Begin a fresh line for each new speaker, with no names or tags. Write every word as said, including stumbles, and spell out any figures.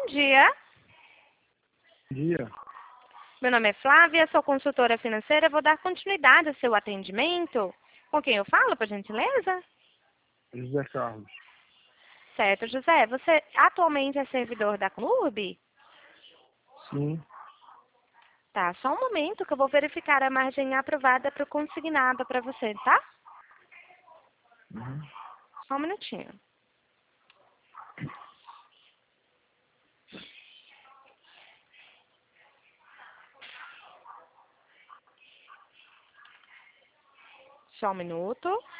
Bom dia.
Bom dia.
Meu nome é Flávia, sou consultora financeira. Vou dar continuidade ao seu atendimento. Com quem eu falo, por gentileza?
José Carlos.
Certo, José. Você atualmente é servidor da Clube?
Sim.
Tá, só um momento que eu vou verificar a margem aprovada para o consignado para você, tá?
Uhum.
Só um minutinho. Só um minuto.